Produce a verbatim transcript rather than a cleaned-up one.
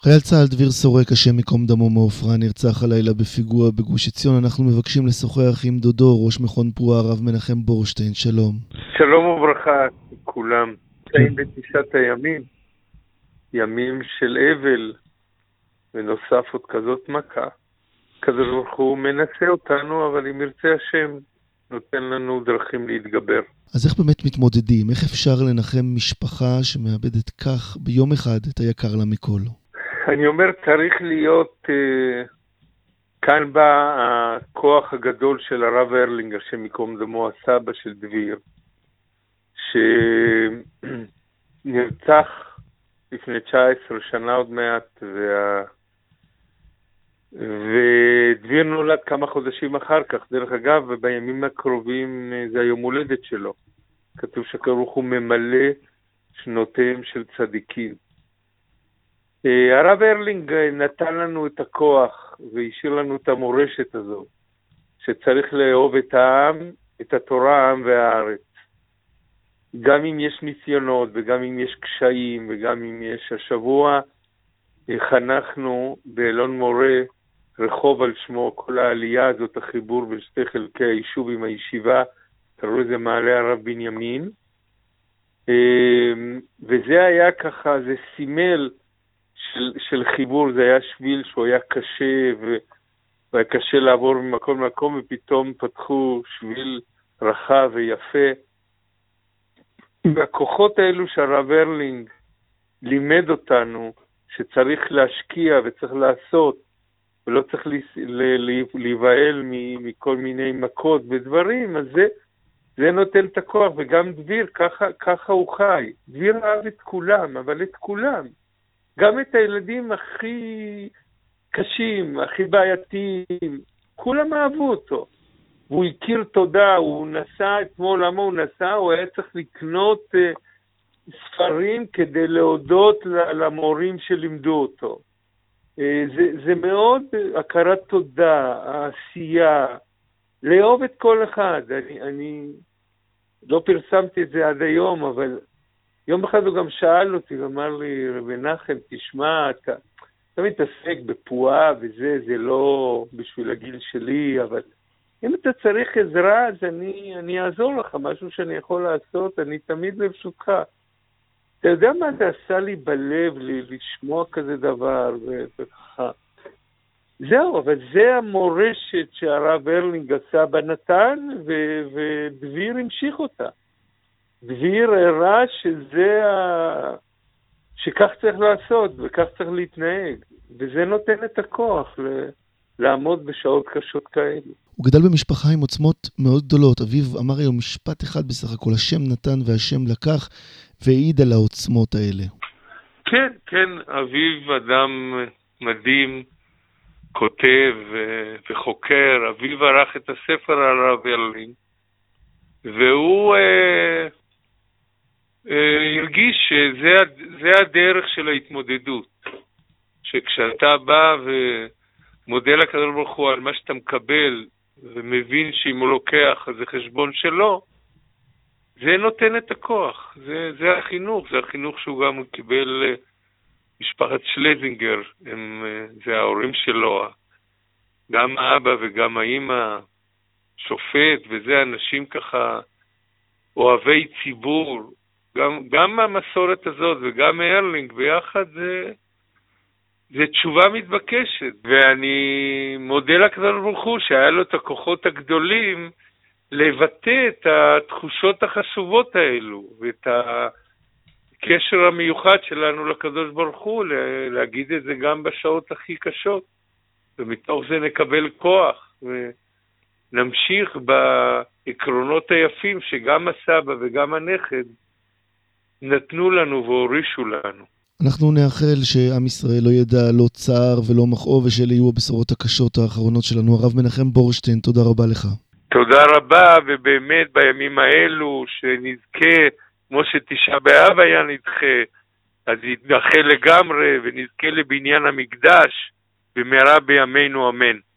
חייל צה"ל דביר סורק, השם מקום דמו מעופרה, נרצח הלילה בפיגוע בגוש עציון. אנחנו מבקשים לשוחח עם דודו, ראש מכון פוע"ה, הרב מנחם בורשטיין. שלום. שלום וברכה כולם. נמצאים בתשעת הימים, ימים של אבל, ונוסף עוד כזאת מכה. הקדוש ברוך הוא מנסה אותנו, אבל אם ירצה השם, נותן לנו דרכים להתגבר. אז איך באמת מתמודדים? איך אפשר לנחם משפחה שמאבדת כך ביום אחד את היקר לה מכל? אני אומר, צריך להיות, uh, כאן בא הכוח הגדול של הרב ארלינגר, שמקום דמו הסבא של דביר, שנרצח לפני תשע עשרה שנה עוד מעט, וה... ודביר נולד כמה חודשים אחר כך. דרך אגב, ובימים הקרובים זה היום הולדת שלו. כתוב שהקדוש הוא ממלא שנותיהם של צדיקים. הרב ארלינג נתן לנו את הכוח והשאיר לנו את המורשת הזו, שצריך לאהוב את העם, את התורה, העם והארץ. גם אם יש ניסיונות וגם אם יש קשיים וגם אם יש השבוע, חנכנו באלון מורה רחוב על שמו, כל העלייה הזאת, החיבור בין שתי חלקי היישוב עם הישיבה, תראו זה מעלה הרב בנימין, וזה היה ככה, זה סימל של, של חיבור, זה היה שביל שהוא היה קשה, והיה קשה לעבור ממקום למקום, ופתאום פתחו שביל רחב ויפה. והכוחות האלו שהרב ארלינג לימד אותנו, שצריך להשקיע וצריך לעשות, ולא צריך להיבהל מכל מיני מכות ודברים, אז זה, זה נותן את הכוח. וגם דביר, ככה, ככה הוא חי. דביר אהב את כולם, אבל את כולם. גם את הילדים הכי קשים, הכי בעייתיים, כולם אהבו אותו. הוא הכיר תודה, הוא נסע אתמול, למה הוא נסע? הוא היה צריך לקנות uh, ספרים כדי להודות למורים שלימדו אותו. Uh, זה, זה מאוד uh, הכרת תודה, העשייה, לאהוב את כל אחד. אני, אני לא פרסמתי את זה עד היום, אבל יום אחד הוא גם שאל אותי, ואמר לי, רבי נחם, תשמע, אתה, אתה מתעסק בפוע"ה וזה, זה לא בשביל הגיל שלי, אבל אם אתה צריך עזרה, אז אני, אני אעזור לך, משהו שאני יכול לעשות, אני תמיד לרשותך. אתה יודע מה זה עשה לי בלב, לי, לשמוע כזה דבר, וככה. זהו, אבל זה המורשת שהרב ארלינג עשה בנתן, ו- ודביר המשיך אותה. דביר הראה שזה ה... שכך צריך לעשות, וכך צריך להתנהג. וזה נותן את הכוח ל... לעמוד בשעות קשות כאלה. הוא גדל במשפחה עם עוצמות מאוד גדולות. אביו אמר היום משפט אחד בסך הכל, השם נתן והשם לקח, והעיד על העוצמות האלה. כן, כן, אביו אדם מדהים, כותב וחוקר. אביו ערך את הספר על הרב ארלינג, והוא אה, אה, הרגיש שזה זה הדרך של ההתמודדות. שכשאתה בא ו... מודה לקדוש ברוך הוא על מה שאתה מקבל, ומבין שאם הוא לוקח, אז זה חשבון שלו, זה נותן את הכוח. זה, זה החינוך, זה החינוך שהוא גם קיבל משפחת שלזינגר, הם, זה ההורים שלו, גם האבא וגם האמא, שופט, וזה אנשים ככה אוהבי ציבור, גם, גם המסורת הזאת וגם ארלינג ביחד זה... זה תשובה מתבקשת, ואני מודה לקדוש ברוך הוא שהיה לו את הכוחות הגדולים לבטא את התחושות החשובות האלו, ואת הקשר המיוחד שלנו לקדוש ברוך הוא, להגיד את זה גם בשעות הכי קשות, ומתוך זה נקבל כוח, ונמשיך בעקרונות היפים שגם הסבא וגם הנכד נתנו לנו והורישו לנו. אנחנו נאחל שעם ישראל לא ידע לא צער ולא מכאוב, ושאלה יהיו הבשורות הקשות האחרונות שלנו. הרב מנחם בורשטיין, תודה רבה לך. תודה רבה, ובאמת בימים האלו שנזכה, כמו שתשעה באב היה נדחה, אז נדחה לגמרי ונזכה לבניין המקדש, במהרה בימינו אמן.